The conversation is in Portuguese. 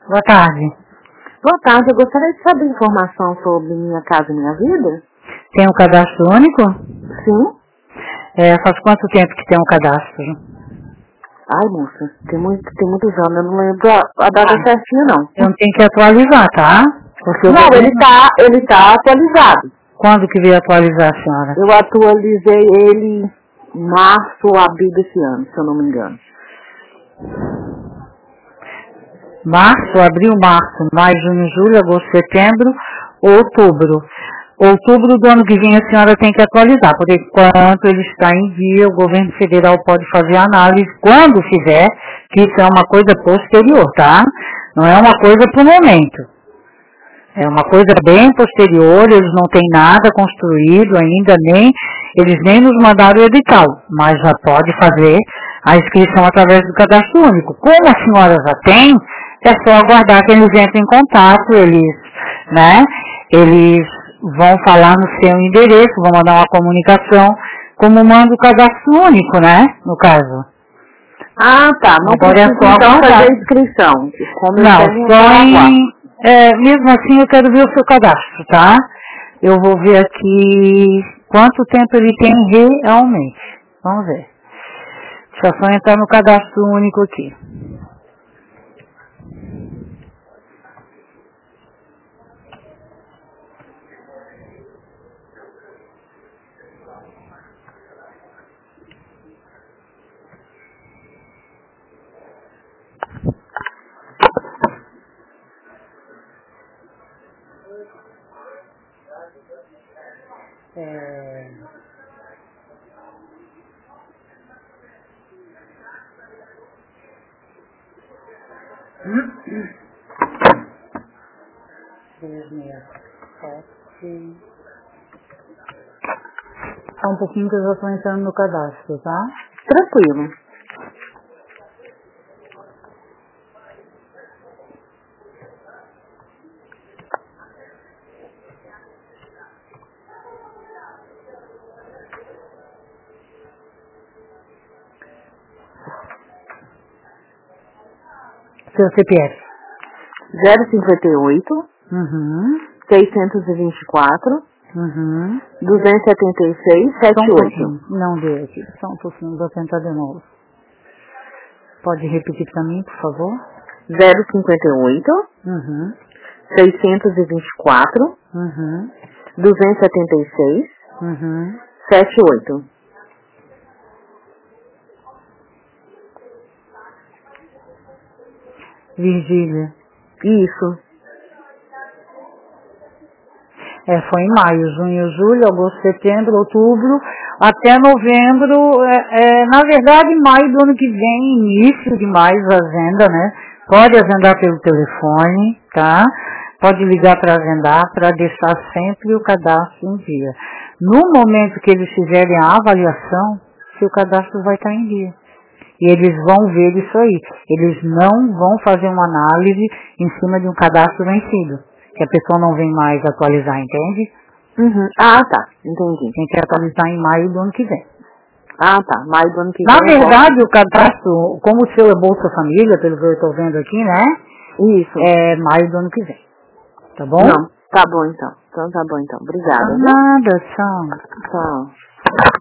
Boa tarde. Boa tarde, eu gostaria de saber informação sobre Minha Casa Minha Vida. Tem um cadastro único? Sim. Faz quanto tempo que tem um cadastro? Ai, moça, tem muitos anos, eu não lembro a data certinha, não. Eu tenho que atualizar, tá? Porque eu Não, ele tá atualizado. Quando que veio atualizar, senhora? Eu atualizei ele em março ou abril desse ano, se eu não me engano. Março, abril, março, maio, junho, julho, agosto, setembro, outubro. Outubro do ano que vem a senhora tem que atualizar, por enquanto ele está em dia, o governo federal pode fazer análise quando fizer, que isso é uma coisa posterior, tá? Não é uma coisa pro momento. É uma coisa bem posterior, eles não têm nada construído ainda, eles nem nos mandaram o edital, mas já pode fazer a inscrição através do cadastro único. Como a senhora já tem, é só aguardar que eles entrem em contato, eles vão falar no seu endereço, vão mandar uma comunicação, como manda o cadastro único, né, no caso. Ah, tá, não precisa então fazer inscrição. Mesmo assim eu quero ver o seu cadastro, tá? Eu vou ver aqui quanto tempo ele tem realmente. Vamos ver. Deixa eu só entrar no cadastro único aqui. Só um pouquinho que eu já estou entrando no cadastro, tá? Tranquilo. Seu CPF. 058 624 276 78. Não deu aqui. Só um pouquinho, vou tentar de novo. Pode repetir para mim, por favor? 058 624 276 78. Virgília. Isso. Foi em maio, junho, julho, agosto, setembro, outubro, até novembro, na verdade maio do ano que vem, início de maio, agenda, né? Pode agendar pelo telefone, tá? Pode ligar para agendar, para deixar sempre o cadastro em dia. No momento que eles fizerem a avaliação, seu cadastro vai estar em dia. E eles vão ver isso aí. Eles não vão fazer uma análise em cima de um cadastro vencido. Que a pessoa não vem mais atualizar, entende? Ah, tá. Entendi. Tem que atualizar em maio do ano que vem. Ah, tá. Maio do ano que Na vem. verdade, o cadastro, como o seu é Bolsa Família, pelo que eu estou vendo aqui, né? Isso. É maio do ano que vem. Tá bom? Não. Tá bom, então. Então tá bom, então. Obrigada. Nada, tchau. Tchau.